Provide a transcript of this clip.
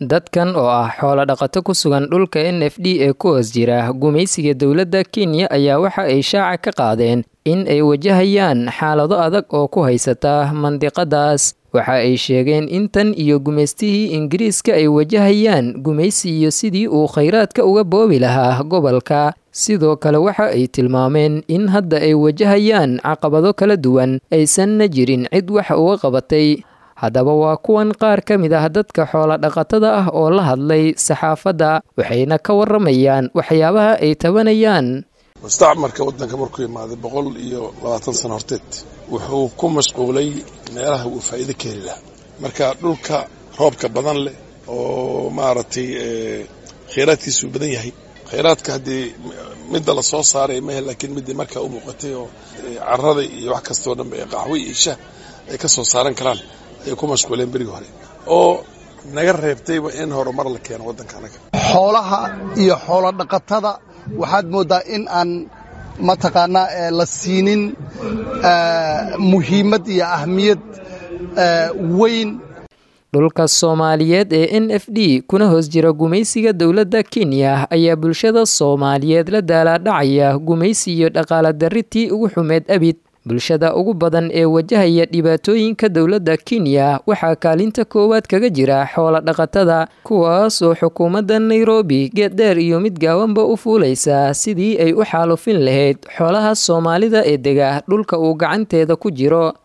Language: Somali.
dadkan oo ah xoolo dhaqato ku sugan dhulka NFD ee ku hoos jira gumaysiga dowladda Kenya ayaa waxa ay shaaca ka qaadeen in ay wajahayaan xaalado adag oo ku haysata mandiqadaas. waxa ay sheegeen in tan iyo gumaystihii Ingiriiska ay wajahayaan gumaysi iyo sidii uu kheyraadka uga boobi lahaa gobolka. sidoo kale waxa ay tilmaameen in hadda ay wajahayaan caqabado kala duwan aysanna jirin cid wax uga qabatay. haddaba waa kuwan qaar ka mid ah dadka xoolo dhaqatada ah oo la hadlay saxaafadda, waxayna ka waramayaan waxyaabaha ay tabanayaan. mustacmarka waddanka markuu yimaaday 120 sano horteed wuxuu ku mashquulay meelaha uu faa'iido ka heli lahaa. marka dhulka roobka badan leh oo maaragtay kheyraadkiisu badan yahay, kheyraadka haddii midda la soo saaray ma hel, laakiin midda markaa u muuqatay oo carrada iyo wax kastoo dhanba ee qaxwo iyo shaah ay ka soo saaran karaan ay ku mashquuleen berigi hore oo naga reebtayba in horumar la keeno waddanka anaga. xoolaha iyo xoolo dhaqatada waxaad moodaa in aan mataqaanaa la siinin muhiimad iyo ahmiyad weyn. dhulka Soomaaliyeed ee NFD kuna hoos jira gumaysiga dowladda Kenya ayaa bulshada Soomaaliyeed la daaladhacaya gumaysi iyo dhaqaale darritii ugu xumeed abid. bulshada ugu badan ee wajahaya dhibaatooyinka dowladda Kenya waxaa kaalinta koowaad kaga jira xoolo dhaqatada, kuwaas oo xukuumadda Nairobi geed dheer iyo mid gaabanba u fuulaysa sidii ay u xaalufin lahayd xoolaha Soomaalida ee dega dhulka uu gacanteeda ku jiro.